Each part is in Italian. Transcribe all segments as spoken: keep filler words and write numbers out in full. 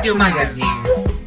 Radio Magazine.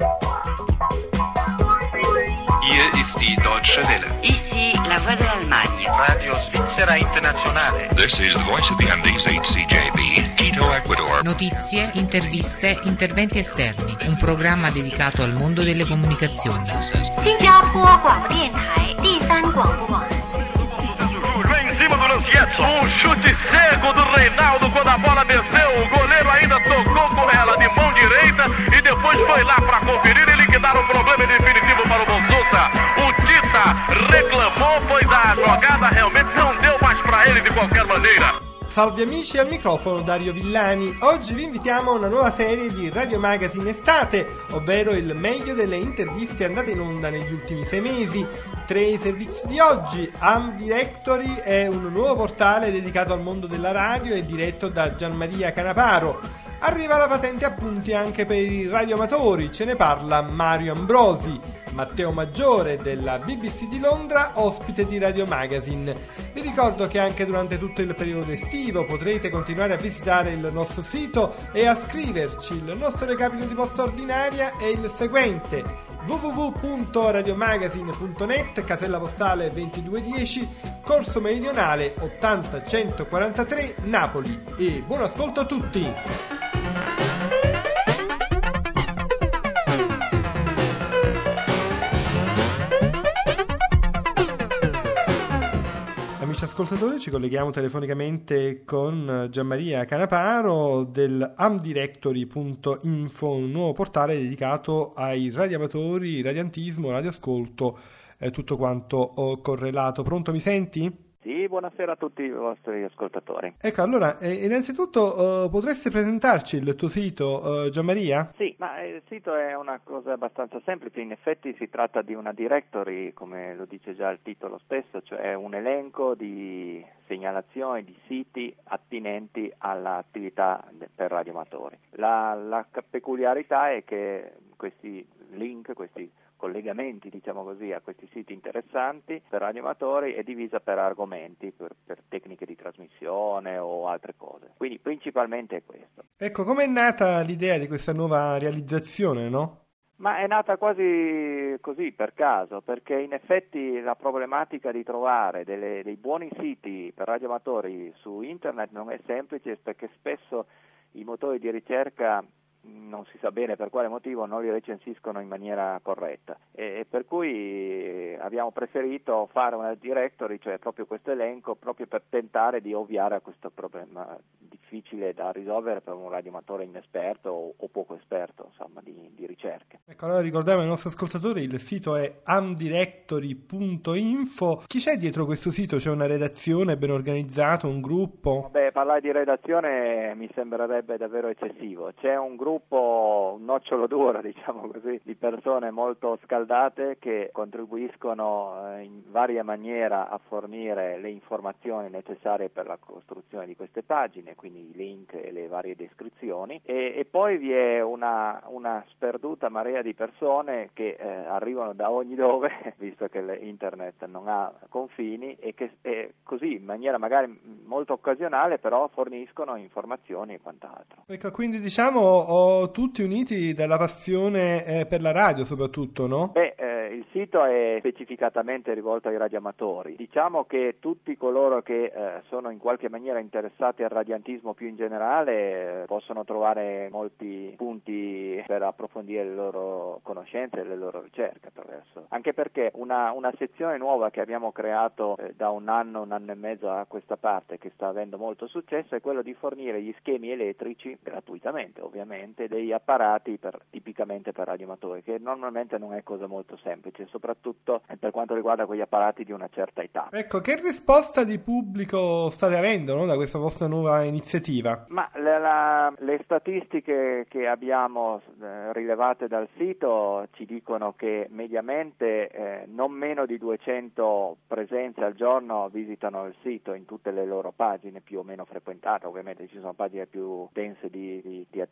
Hier ist die Deutsche Welle. Ici la Voix de l'Allemagne. Radio Svizzera Internazionale. This is the voice of the Andes H C J B, Quito, Ecuador. Notizie, interviste, interventi esterni. Un programma dedicato al mondo delle comunicazioni. 新加坡广播电台第三广播网。 Em cima do Lancietto, um chute seco do Reinaldo quando a bola desceu, o goleiro ainda tocou com ela de mão direita e depois foi lá para conferir e liquidar o problema definitivo para o Bonsuta. O Tita reclamou, pois a jogada realmente não deu mais para ele de qualquer maneira. Salve amici, al microfono Dario Villani. Oggi vi invitiamo a una nuova serie di Radio Magazine Estate, ovvero il meglio delle interviste andate in onda negli ultimi sei mesi. Tra i servizi di oggi, Am Directory è un nuovo portale dedicato al mondo della radio e diretto da Gianmaria Canaparo. Arriva la patente appunti anche per i radioamatori, ce ne parla Mario Ambrosi. Matteo Maggiore della B B C di Londra, ospite di Radio Magazine. Vi ricordo che anche durante tutto il periodo estivo potrete continuare a visitare il nostro sito e a scriverci. Il nostro recapito di posta ordinaria è il seguente: w w w punto radiomagazine punto net, casella postale ventidue dieci, Corso Meridionale ottanta centoquarantatré, Napoli. E buon ascolto a tutti! Amici ascoltatori, ci colleghiamo telefonicamente con Gianmaria Canaparo del amdirectory punto info, un nuovo portale dedicato ai radioamatori, radioantismo, radioascolto, eh, tutto quanto oh, correlato. Pronto, mi senti? Sì, buonasera a tutti i vostri ascoltatori. Ecco, allora, eh, innanzitutto uh, potresti presentarci il tuo sito, uh, Gianmaria? Sì, ma il sito è una cosa abbastanza semplice, in effetti si tratta di una directory, come lo dice già il titolo stesso, cioè un elenco di segnalazioni di siti attinenti all'attività per radioamatori. La, la peculiarità è che questi link, questi collegamenti, diciamo così, a questi siti interessanti per radioamatori è divisa per argomenti, per, per tecniche di trasmissione o altre cose. Quindi principalmente è questo. Ecco, com'è nata l'idea di questa nuova realizzazione, no? Ma è nata quasi così per caso, perché in effetti la problematica di trovare delle, dei buoni siti per radioamatori su internet non è semplice, perché spesso i motori di ricerca non si sa bene per quale motivo non li recensiscono in maniera corretta e, e per cui abbiamo preferito fare una directory, cioè proprio questo elenco, proprio per tentare di ovviare a questo problema difficile da risolvere per un radioamatore inesperto o, o poco esperto, insomma, di, di ricerca. Ecco, allora ricordiamo ai nostri ascoltatori, il sito è amdirectory punto info. Chi c'è dietro questo sito? C'è una redazione ben organizzata, un gruppo? Beh, parlare di redazione mi sembrerebbe davvero eccessivo. C'è un gruppo gruppo, un nocciolo duro, diciamo così, di persone molto scaldate che contribuiscono eh, in varia maniera a fornire le informazioni necessarie per la costruzione di queste pagine, quindi i link e le varie descrizioni, e, e poi vi è una, una sperduta marea di persone che eh, arrivano da ogni dove, visto che l'internet non ha confini, e che e così in maniera magari molto occasionale però forniscono informazioni e quant'altro. Ecco, quindi diciamo o tutti uniti dalla passione eh, per la radio soprattutto, no? Beh, eh, il sito è specificatamente rivolto ai radioamatori. Diciamo che tutti coloro che eh, sono in qualche maniera interessati al radiantismo più in generale eh, possono trovare molti punti per approfondire le loro conoscenze e le loro ricerche attraverso. Anche perché una, una sezione nuova che abbiamo creato eh, da un anno, un anno e mezzo a questa parte, che sta avendo molto successo, è quello di fornire gli schemi elettrici gratuitamente, ovviamente, degli apparati per, tipicamente per radioamatori, che normalmente non è cosa molto semplice, soprattutto per quanto riguarda quegli apparati di una certa età. Ecco, che risposta di pubblico state avendo, no, da questa vostra nuova iniziativa? Ma la, la, le statistiche che abbiamo eh, rilevate dal sito ci dicono che mediamente eh, non meno di duecento presenze al giorno visitano il sito in tutte le loro pagine più o meno frequentate. Ovviamente ci sono pagine più dense di, di, di attività,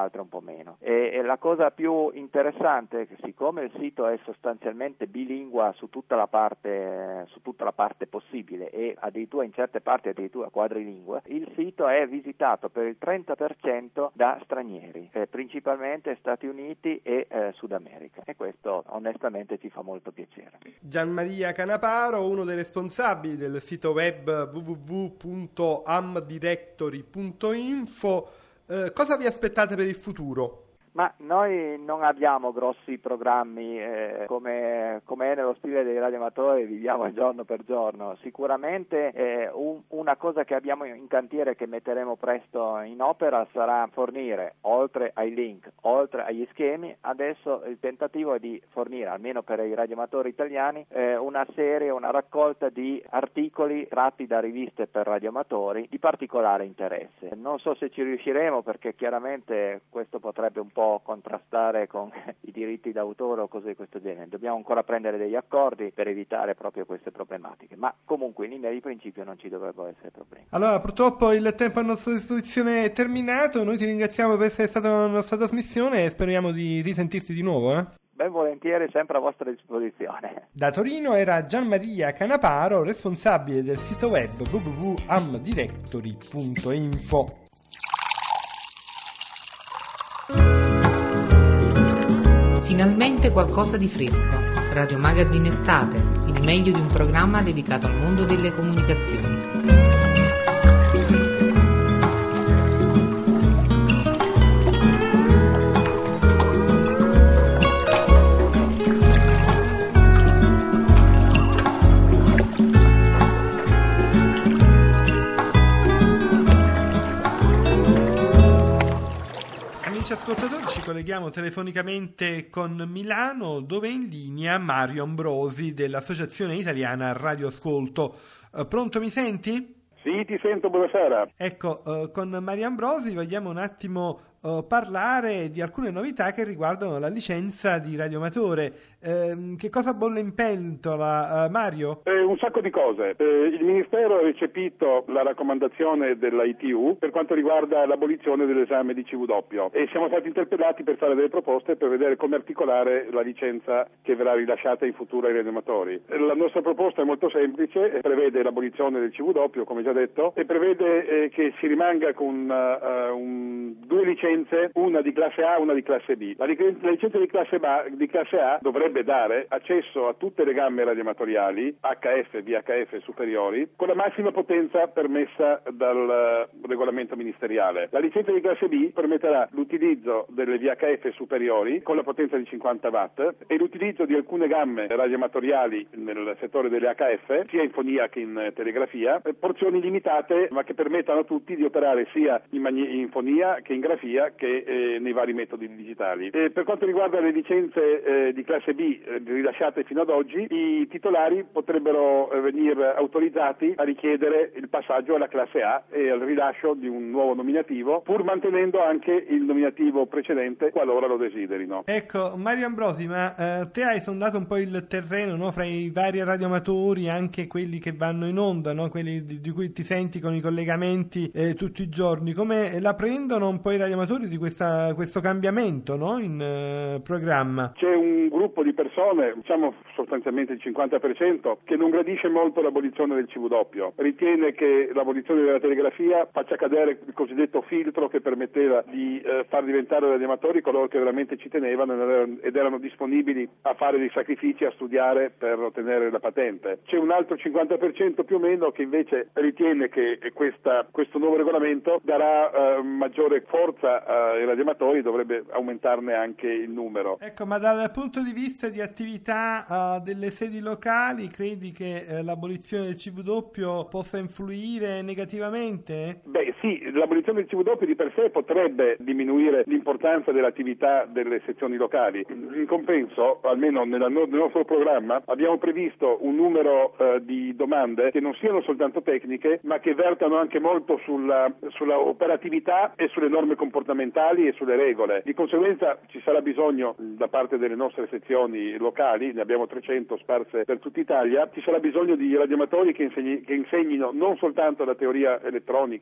altre un po' meno. E, e la cosa più interessante è che siccome il sito è sostanzialmente bilingua su tutta la parte, su tutta la parte possibile e addirittura in certe parti addirittura quadrilingue, il sito è visitato per il trenta per cento da stranieri, eh, principalmente Stati Uniti e eh, Sud America, e questo onestamente ci fa molto piacere. Gianmaria Canaparo, uno dei responsabili del sito web w w w punto amdirectory punto info, eh, cosa vi aspettate per il futuro? Ma noi non abbiamo grossi programmi, eh, come, come è nello stile dei radioamatori, viviamo giorno per giorno. Sicuramente eh, un, una cosa che abbiamo in cantiere che metteremo presto in opera sarà fornire, oltre ai link, oltre agli schemi, adesso il tentativo è di fornire, almeno per i radioamatori italiani, eh, una serie, una raccolta di articoli tratti da riviste per radioamatori di particolare interesse. Non so se ci riusciremo, perché chiaramente questo potrebbe un po' contrastare con i diritti d'autore o cose di questo genere. Dobbiamo ancora prendere degli accordi per evitare proprio queste problematiche, ma comunque in linea di principio non ci dovrebbero essere problemi. Allora, purtroppo il tempo a nostra disposizione è terminato. Noi ti ringraziamo per essere stato nella nostra trasmissione e speriamo di risentirti di nuovo, eh? Ben volentieri, sempre a vostra disposizione. Da Torino era Gianmaria Canaparo, responsabile del sito web w w w punto amdirectory punto info. Finalmente qualcosa di fresco. Radio Magazine Estate, il meglio di un programma dedicato al mondo delle comunicazioni. Ascoltatori, ci colleghiamo telefonicamente con Milano, dove è in linea Mario Ambrosi dell'Associazione Italiana Radio Ascolto. Uh, pronto, mi senti? Sì, ti sento, buonasera. Ecco, uh, con Mario Ambrosi vogliamo un attimo uh, parlare di alcune novità che riguardano la licenza di radioamatore. Uh, che cosa bolle in pentola, uh, Mario? Eh, un sacco di cose. Eh, il Ministero ha recepito la raccomandazione dell'I T U per quanto riguarda l'abolizione dell'esame di C V W e siamo stati interpellati per fare delle proposte per vedere come articolare la licenza che verrà rilasciata in futuro ai radioamatori. La nostra proposta è molto semplice, prevede l'abolizione del C V W, come già detto, e prevede eh, che si rimanga con uh, un, due licenze, una di classe A e una di classe B. La, la licenza di classe, ba, di classe A dovrebbe dare accesso a tutte le gamme radioamatoriali H F, V H F superiori con la massima potenza permessa dal uh, regolamento ministeriale. La licenza di classe B permetterà l'utilizzo delle V H F superiori con la potenza di cinquanta watt e l'utilizzo di alcune gamme radioamatoriali nel settore delle H F, sia in fonia che in telegrafia, porzioni limitate ma che permettano a tutti di operare sia in, mani- in fonia che in grafia che eh, nei vari metodi digitali. E per quanto riguarda le licenze eh, di classe B eh, rilasciate fino ad oggi, i titolari potrebbero eh, venire autorizzati a richiedere il passaggio alla classe A e al rilascio di un nuovo nominativo, pur mantenendo anche il nominativo precedente qualora lo desiderino. Ecco, Mario Ambrosi, ma eh, te hai sondato un po' il terreno, no, fra i vari radioamatori, anche quelli che vanno in onda, no, quelli di, di cui ti senti con i collegamenti eh, tutti i giorni. Come la prendono un po' i radioamatori di questa, questo cambiamento, no, in eh, programma? C'è un gruppo di persone, diciamo sostanzialmente il cinquanta per cento, che non gradisce molto l'abolizione del C V W. Ritiene che l'abolizione della telegrafia faccia cadere il cosiddetto filtro che permetteva di eh, far diventare radioamatori coloro che veramente ci tenevano ed erano, ed erano disponibili a fare dei sacrifici, a studiare per ottenere la patente. C'è un altro cinquanta per cento più o meno che invece ritiene che questa, questo nuovo regolamento darà eh, maggiore forza ai radioamatori, dovrebbe aumentarne anche il numero. Ecco, ma dal punto di vista di attività uh, delle sedi locali, credi che uh, l'abolizione del C V W possa influire negativamente? Beh sì, l'abolizione del C V W di per sé potrebbe diminuire l'importanza dell'attività delle sezioni locali. In compenso, almeno nella, nel nostro programma, abbiamo previsto un numero uh, di domande che non siano soltanto tecniche, ma che vertano anche molto sulla, sulla operatività e sulle norme comportamentali e sulle regole. Di conseguenza ci sarà bisogno da parte delle nostre sezioni locali, ne abbiamo trecento sparse per tutta Italia, ci sarà bisogno di radioamatori che, insegni, che insegnino non soltanto la teoria elettronica, ma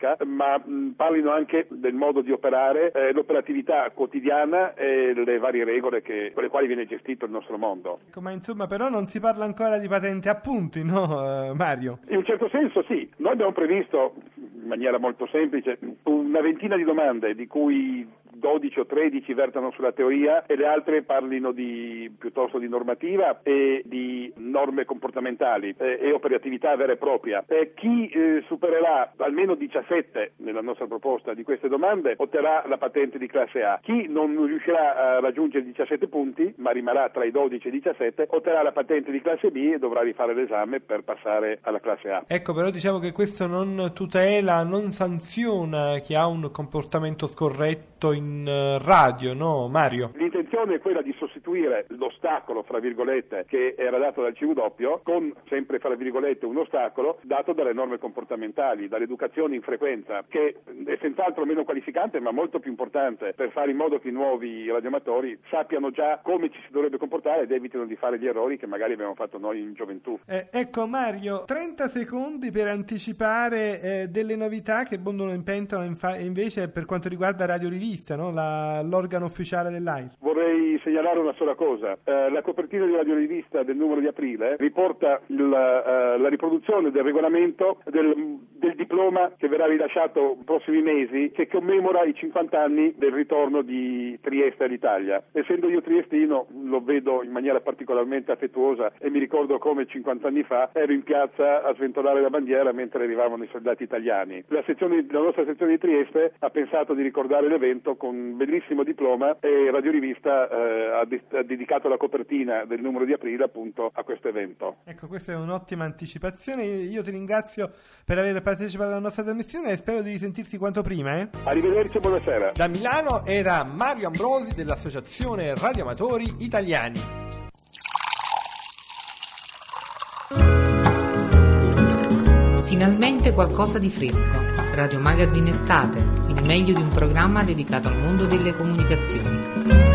ma mh, parlino anche del modo di operare, eh, l'operatività quotidiana e le varie regole che, con le quali viene gestito il nostro mondo. Ma insomma, però non si parla ancora di patente a punti, no, eh, Mario? In un certo senso sì, noi abbiamo previsto in maniera molto semplice una ventina di domande, di cui dodici o tredici vertano sulla teoria e le altre parlino di piuttosto di normativa e di norme comportamentali eh, e operatività vera e propria. Eh, chi eh, supererà almeno diciassette nella nostra proposta di queste domande otterrà la patente di classe A. Chi non riuscirà a raggiungere i diciassette punti, ma rimarrà tra i dodici e i diciassette, otterrà la patente di classe B e dovrà rifare l'esame per passare alla classe A. Ecco, però diciamo che questo non tutela, non sanziona chi ha un comportamento scorretto in radio, no Mario? L'intenzione è quella di sostituire l'ostacolo, fra virgolette, che era dato dal C V doppio con, sempre fra virgolette, un ostacolo dato dalle norme comportamentali, dall'educazione in frequenza, che è senz'altro meno qualificante ma molto più importante per fare in modo che i nuovi radioamatori sappiano già come ci si dovrebbe comportare ed evitino di fare gli errori che magari abbiamo fatto noi in gioventù. Eh, ecco Mario, trenta secondi per anticipare eh, delle novità che bondono in pentola infa- invece per quanto riguarda Radio Rivista, no? La, l'organo ufficiale dell'A I R. Vorrei segnalare una sola cosa. Eh, la copertina di Radio Rivista del numero di aprile riporta il, uh, la riproduzione del regolamento del, del diploma che verrà rilasciato nei prossimi mesi, che commemora i cinquanta anni del ritorno di Trieste all'Italia. Essendo io triestino, lo vedo in maniera particolarmente affettuosa e mi ricordo come cinquanta anni fa ero in piazza a sventolare la bandiera mentre arrivavano i soldati italiani. La, sezione, la nostra sezione di Trieste ha pensato di ricordare l'evento con un bellissimo diploma e Radio Rivista eh, ha, de- ha dedicato la copertina del numero di aprile appunto a questo evento. Ecco, questa è un'ottima anticipazione. Io ti ringrazio per aver partecipato alla nostra trasmissione e spero di risentirti quanto prima. Eh? Arrivederci e buonasera. Da Milano era Mario Ambrosi dell'Associazione Radioamatori Italiani. Finalmente qualcosa di fresco. Radio Magazine Estate, il meglio di un programma dedicato al mondo delle comunicazioni.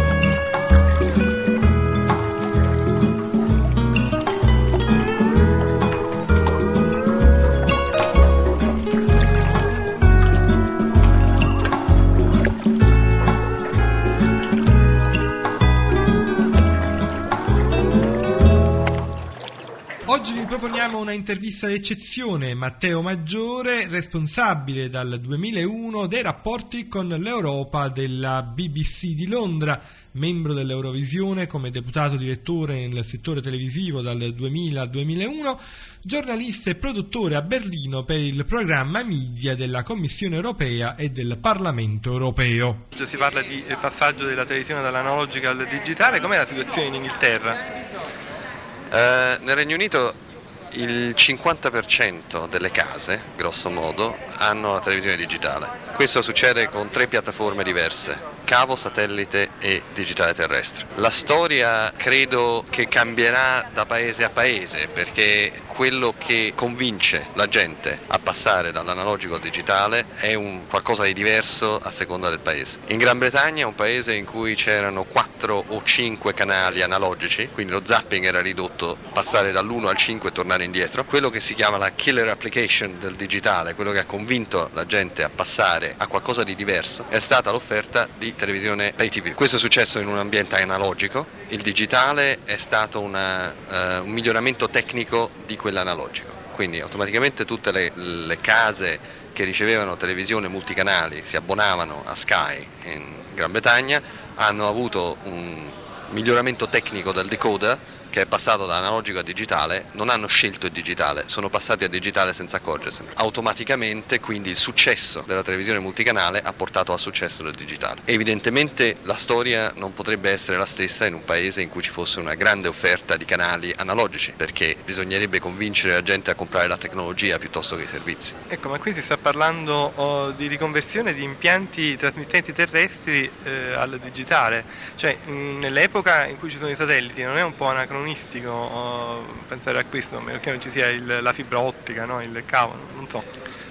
Oggi vi proponiamo una intervista d'eccezione. Matteo Maggiore, responsabile dal duemilauno dei rapporti con l'Europa della B B C di Londra, membro dell'Eurovisione come deputato direttore nel settore televisivo dal duemila al duemilauno, giornalista e produttore a Berlino per il programma Media della Commissione Europea e del Parlamento Europeo. Si parla di passaggio della televisione dall'analogica al digitale. Com'è la situazione in Inghilterra? Uh, nel Regno Unito il cinquanta per cento delle case, grosso modo, hanno la televisione digitale. Questo succede con tre piattaforme diverse: cavo, satellite e digitale terrestre. La storia credo che cambierà da paese a paese, perché quello che convince la gente a passare dall'analogico al digitale è un qualcosa di diverso a seconda del paese. In Gran Bretagna, un paese in cui c'erano quattro o cinque canali analogici, quindi lo zapping era ridotto, passare dall'uno al cinque e tornare indietro, quello che si chiama la killer application del digitale, quello che ha convinto la gente a passare a qualcosa di diverso, è stata l'offerta di televisione pay tivù. Questo è successo in un ambiente analogico. Il digitale è stato una, uh, un miglioramento tecnico di quell'analogico, quindi automaticamente tutte le, le case che ricevevano televisione multicanali, si abbonavano a Sky in Gran Bretagna, hanno avuto un miglioramento tecnico del decoder che è passato da analogico a digitale, non hanno scelto il digitale, sono passati a digitale senza accorgersene. Automaticamente quindi il successo della televisione multicanale ha portato al successo del digitale. Evidentemente la storia non potrebbe essere la stessa in un paese in cui ci fosse una grande offerta di canali analogici, perché bisognerebbe convincere la gente a comprare la tecnologia piuttosto che i servizi. Ecco, ma qui si sta parlando oh, di riconversione di impianti trasmittenti terrestri eh, al digitale, cioè mh, nell'epoca in cui ci sono i satelliti non è un po' anacronistico Uh, pensare a questo, a meno che non ci sia il, la fibra ottica, no? Il cavo, non so.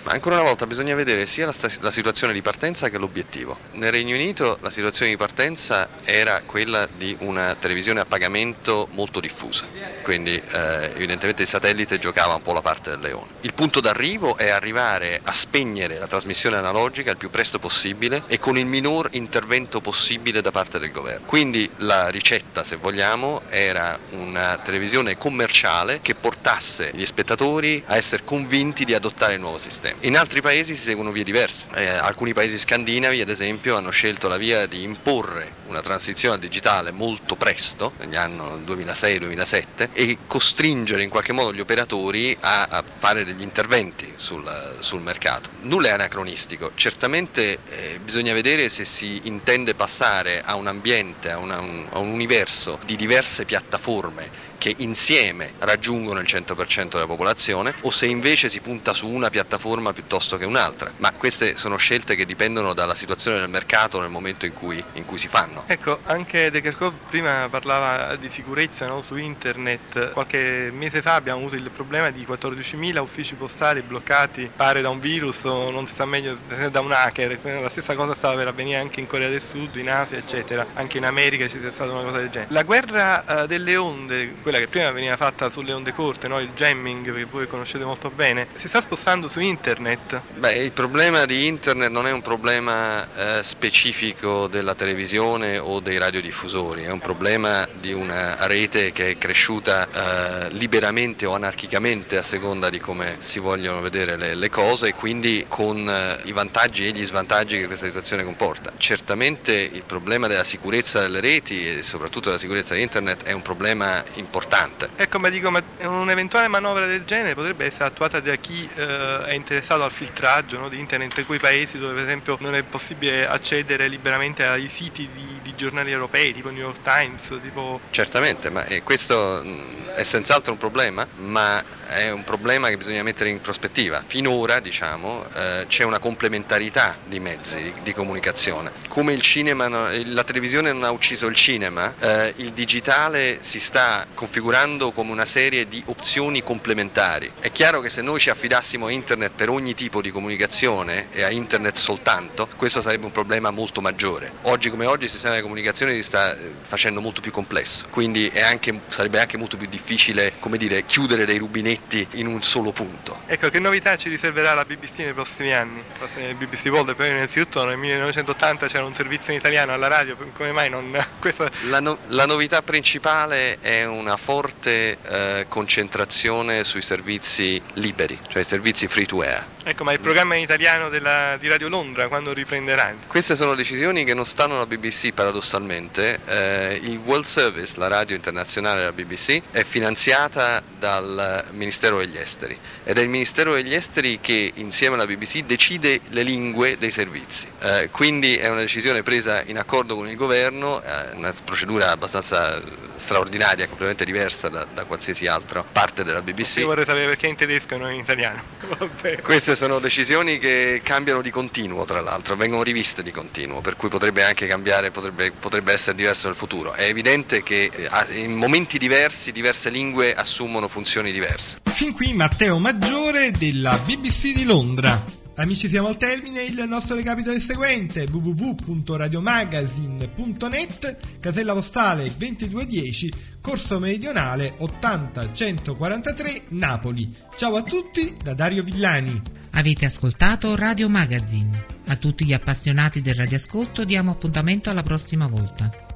Ma ancora una volta bisogna vedere sia la, sta- la situazione di partenza che l'obiettivo. Nel Regno Unito la situazione di partenza era quella di una televisione a pagamento molto diffusa, quindi eh, evidentemente il satellite giocava un po' la parte del leone. Il punto d'arrivo è arrivare a spegnere la trasmissione analogica il più presto possibile e con il minor intervento possibile da parte del governo. Quindi la ricetta, se vogliamo, era una televisione commerciale che portasse gli spettatori a essere convinti di adottare il nuovo sistema. In altri paesi si seguono vie diverse. Eh, alcuni paesi scandinavi, ad esempio, hanno scelto la via di imporre una transizione al digitale molto presto, negli anni duemilasei duemilasette, e costringere in qualche modo gli operatori a, a fare degli interventi sul, sul mercato. Nulla è anacronistico, certamente eh, bisogna vedere se si intende passare a un ambiente, a, una, un, a un universo di diverse piattaforme che insieme raggiungono il cento per cento della popolazione, o se invece si punta su una piattaforma piuttosto che un'altra. Ma queste sono scelte che dipendono dalla situazione del mercato nel momento in cui, in cui si fanno. Ecco, anche De Kerchove prima parlava di sicurezza, no, su internet. Qualche mese fa abbiamo avuto il problema di quattordicimila uffici postali bloccati, pare da un virus o non si sa meglio, da un hacker. La stessa cosa stava per avvenire anche in Corea del Sud, in Asia, eccetera. Anche in America ci sia stata una cosa del genere. La guerra uh, delle onde, quella che prima veniva fatta sulle onde corte, no? Il jamming, che voi conoscete molto bene, si sta spostando su internet? Beh, il problema di internet non è un problema eh, specifico della televisione o dei radiodiffusori, è un problema di una rete che è cresciuta eh, liberamente o anarchicamente a seconda di come si vogliono vedere le, le cose, e quindi con eh, i vantaggi e gli svantaggi che questa situazione comporta. Certamente il problema della sicurezza delle reti e soprattutto della sicurezza di internet è un problema importante. Ecco, ma dico, ma un'eventuale manovra del genere potrebbe essere attuata da chi eh, è interessato al filtraggio, no, di internet in quei paesi dove per esempio non è possibile accedere liberamente ai siti di, di giornali europei, tipo New York Times, tipo... Certamente, ma eh, questo mh, è senz'altro un problema, ma è un problema che bisogna mettere in prospettiva. Finora, diciamo, eh, c'è una complementarità di mezzi di, di comunicazione. Come il cinema, no, la televisione non ha ucciso il cinema, eh, il digitale si sta configurando come una serie di opzioni complementari. È chiaro che se noi ci affidassimo a internet per ogni tipo di comunicazione e a internet soltanto, questo sarebbe un problema molto maggiore. Oggi come oggi il sistema di comunicazione si sta facendo molto più complesso, quindi è anche, sarebbe anche molto più difficile, come dire, chiudere dei rubinetti in un solo punto. Ecco, che novità ci riserverà la B B C nei prossimi anni? Il B B C World, però innanzitutto nel millenovecentottanta c'era un servizio in italiano alla radio, come mai non... Questa... La, no, la novità principale è una forte eh, concentrazione sui servizi liberi, cioè i servizi free to air. Ecco, ma il programma in italiano della, di Radio Londra quando riprenderà? Queste sono decisioni che non stanno alla B B C paradossalmente. Eh, il World Service, la radio internazionale della B B C, è finanziata dal Ministero degli Esteri ed è il Ministero degli Esteri che insieme alla B B C decide le lingue dei servizi. Eh, quindi è una decisione presa in accordo con il governo, eh, una procedura abbastanza straordinaria, completamente diversa da, da qualsiasi altra parte della B B C. Io vorrei sapere perché in tedesco e non in italiano. Vabbè. Queste sono decisioni che cambiano di continuo, tra l'altro, vengono riviste di continuo, per cui potrebbe anche cambiare, potrebbe, potrebbe essere diverso nel futuro. È evidente che in momenti diversi diverse lingue assumono funzioni diverse. Fin qui Matteo Maggiore della B B C di Londra. Amici, siamo al termine. Il nostro recapito è il seguente: w w w punto radiomagazine punto net, casella postale ventidue dieci, Corso Meridionale ottanta centoquarantatré, Napoli. Ciao a tutti da Dario Villani. Avete ascoltato Radio Magazine. A tutti gli appassionati del radioascolto diamo appuntamento alla prossima volta.